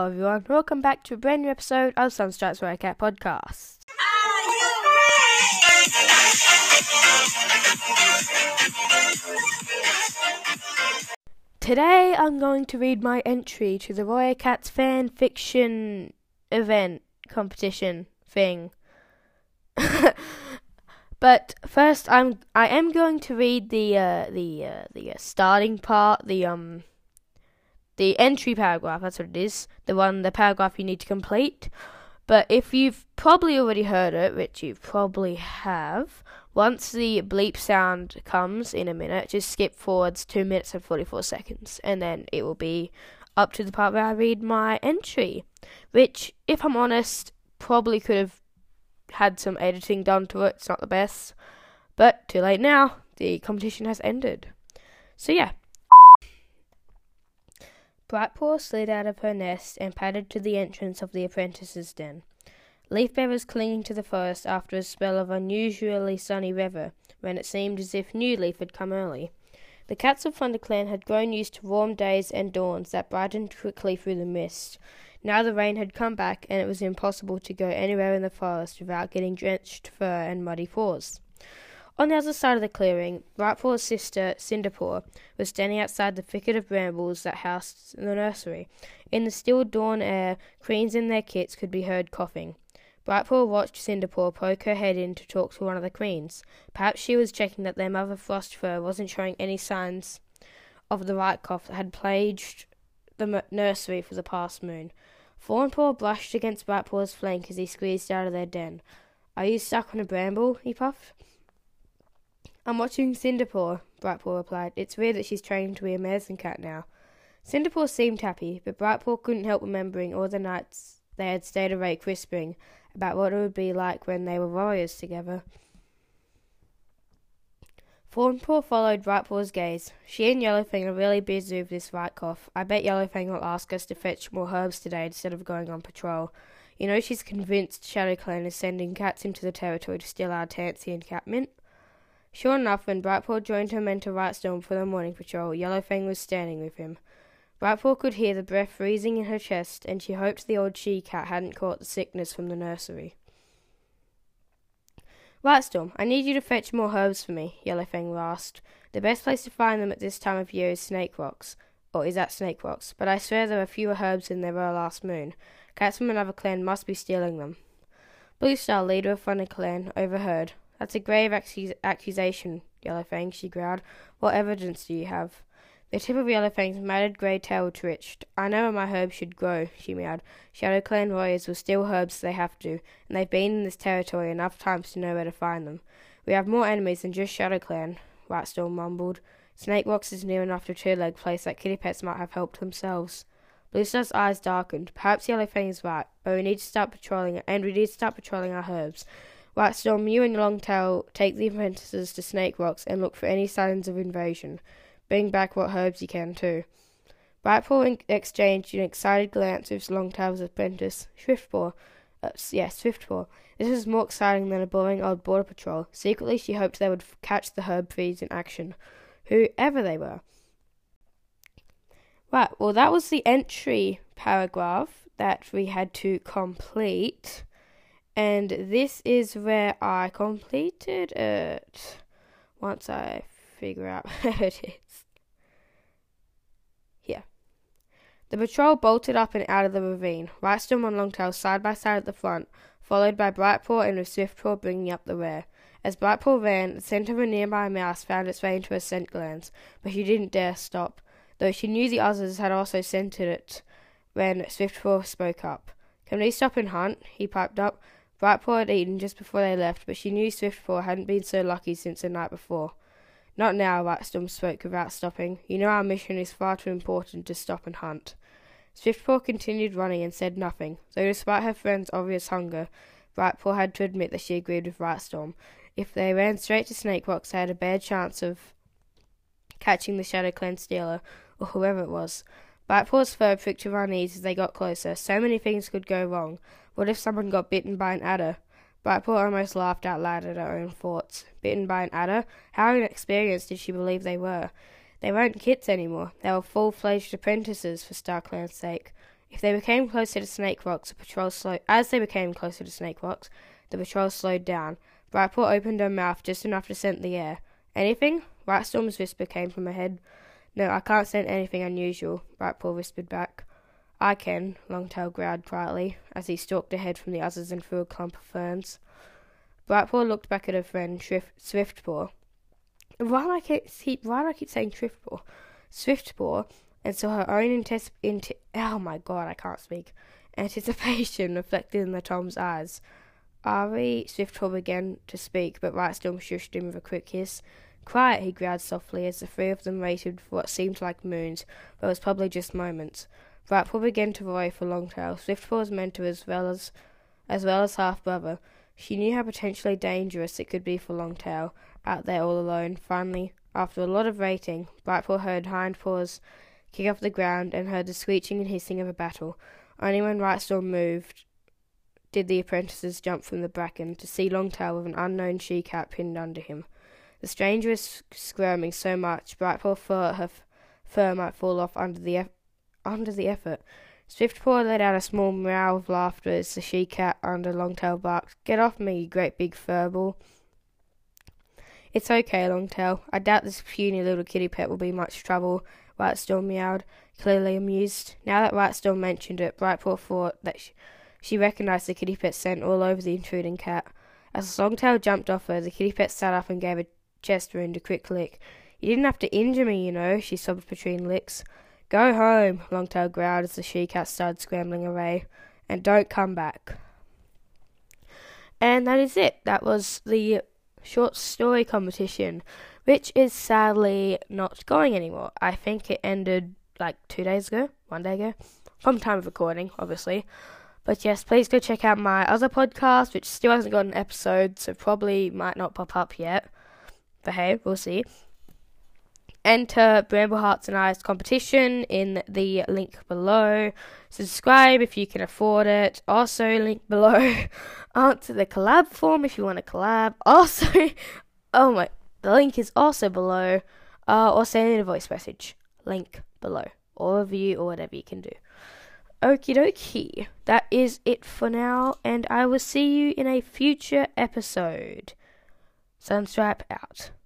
Hello everyone, welcome back to a brand new episode of Sunstripes Warrior Cat Podcast. Today I'm going to read my entry to the Warrior Cats fan fiction event competition thing. But first I am going to read the starting part, the entry paragraph, that's what it is. The paragraph you need to complete. But if you've probably already heard it, which you probably have, once the bleep sound comes in a minute, just skip forwards 2 minutes and 44 seconds. And then it will be up to the part where I read my entry. Which, if I'm honest, probably could have had some editing done to it. It's not the best. But too late now. The competition has ended. So yeah. Brightpaw slid out of her nest and padded to the entrance of the apprentice's den. Leafbear was clinging to the forest after a spell of unusually sunny weather, when it seemed as if new leaf had come early. The cats of ThunderClan had grown used to warm days and dawns that brightened quickly through the mist. Now the rain had come back, and it was impossible to go anywhere in the forest without getting drenched fur and muddy paws. On the other side of the clearing, Brightpaw's sister, Cinderpaw, was standing outside the thicket of brambles that housed the nursery. In the still dawn air, Queens and their kits could be heard coughing. Brightpaw watched Cinderpaw poke her head in to talk to one of the queens. Perhaps she was checking that their mother Frostfur wasn't showing any signs of the right cough that had plagued the nursery for the past moon. Fawnpaw brushed against Brightpaw's flank as he squeezed out of their den. "Are you stuck on a bramble?" he puffed. "I'm watching Cinderpaw," Brightpaw replied. "It's weird that she's trained to be a medicine cat now." Cinderpaw seemed happy, but Brightpaw couldn't help remembering all the nights they had stayed awake whispering about what it would be like when they were warriors together. Fawnpaw followed Brightpaw's gaze. "She and Yellowfang are really busy with this right cough. I bet Yellowfang will ask us to fetch more herbs today instead of going on patrol. You know she's convinced ShadowClan is sending cats into the territory to steal our Tansy and Catmint." Sure enough, when Brightpaw joined her mentor Whitestorm for the morning patrol, Yellowfang was standing with him. Brightpaw could hear the breath freezing in her chest, and she hoped the old she-cat hadn't caught the sickness from the nursery. "Whitestorm, I need you to fetch more herbs for me," Yellowfang asked. "The best place to find them at this time of year is Snake Rocks. Or is at Snake Rocks, but I swear there are fewer herbs than there were last moon. Cats from another clan must be stealing them." Bluestar, leader of ThunderClan, overheard. "That's a grave accusation, Yellowfang," she growled. "What evidence do you have?" The tip of Yellowfang's matted grey tail twitched. "I know where my herbs should grow," she meowed. "ShadowClan warriors will steal herbs if they have to, and they've been in this territory enough times to know where to find them. We have more enemies than just ShadowClan," Whitestorm mumbled. "Snake Rocks is near enough to Two-Leg Place that kitty pets might have helped themselves." Bluestar's eyes darkened. "Perhaps Yellowfang is right, but we need to start patrolling our herbs. Whitestorm, you and Longtail take the apprentices to Snake Rocks and look for any signs of invasion. Bring back what herbs you can, too." Brightpaw exchanged an excited glance with Longtail's apprentice, Swiftpaw. Swiftpaw. This was more exciting than a boring old border patrol. Secretly, she hoped they would catch the herb thieves in action, whoever they were. Right, well, that was the entry paragraph that we had to complete. And this is where I completed it. Once I figure out where it is. Here. The patrol bolted up and out of the ravine, Whitestorm and Longtail side by side at the front, followed by Brightpaw and with Swiftpaw bringing up the rear. As Brightpaw ran, the scent of a nearby mouse found its way into her scent glands, but she didn't dare stop, though she knew the others had also scented it when Swiftpaw spoke up. "Can we stop and hunt?" he piped up. Brightpaw had eaten just before they left, but she knew Swiftpaw hadn't been so lucky since the night before. "Not now," Whitestorm spoke without stopping. "You know our mission is far too important to stop and hunt." Swiftpaw continued running and said nothing, though despite her friend's obvious hunger, Brightpaw had to admit that she agreed with Whitestorm. If they ran straight to Snake Rocks, they had a bad chance of catching the ShadowClan stealer, or whoever it was. Brightpaw's fur pricked her knees as they got closer. So many things could go wrong. What if someone got bitten by an adder? Brightpaw almost laughed out loud at her own thoughts. Bitten by an adder? How inexperienced did she believe they were? They weren't kits anymore. They were full-fledged apprentices for StarClan's sake. If they became closer to Snake Rocks, the patrol slowed down. Brightpaw opened her mouth just enough to scent the air. Anything? Whitestorm's whisper came from her head. No, I can't scent anything unusual, Brightpaw whispered back. I can, Longtail growled quietly, as he stalked ahead from the others and through a clump of ferns. Brightpaw looked back at her friend, Swiftpaw. Why do I keep saying Swiftpaw? Swiftpaw, and saw her own anticipation reflected in the Tom's eyes. Swiftpaw began to speak, but Whitestorm shushed him with a quick hiss. Quiet, he growled softly, as the three of them waited for what seemed like moons, but was probably just moments. Brightpaw began to worry for Longtail, Swiftpaw's mentor as well as half-brother. She knew how potentially dangerous it could be for Longtail, out there all alone. Finally, after a lot of waiting, Brightpaw heard hind paws kick off the ground and heard the screeching and hissing of a battle. Only when Whitestorm moved did the apprentices jump from the bracken to see Longtail with an unknown she-cat pinned under him. The stranger was squirming so much, Brightpaw thought her fur might fall off under the effort. Swiftpaw let out a small meow of laughter as the she-cat under Longtail barked, "Get off me, you great big furball." "It's okay, Longtail. I doubt this puny little kitty pet will be much trouble," Whitestorm meowed, clearly amused. Now that Whitestorm mentioned it, Brightpaw thought that she recognized the kitty pet's scent all over the intruding cat. As Longtail jumped off her, the kitty pet sat up and gave a chest wound a quick lick. "You didn't have to injure me, you know," she sobbed between licks. "Go home," Longtail growled as the she-cat started scrambling away, "and don't come back." And that is it. That was the short story competition, which is sadly not going anymore. I think it ended like 2 days ago, 1 day ago, from time of recording, obviously. But yes, please go check out my other podcast, which still hasn't got an episode, so probably might not pop up yet. But hey, we'll see. Enter Bramble Hearts and I's competition in the link below. Subscribe if you can afford it. Also, link below. Answer the collab form if you want to collab. Also, the link is also below. Or send in a voice message. Link below. Or review or whatever you can do. Okie dokie. That is it for now, and I will see you in a future episode. Sunstripe out.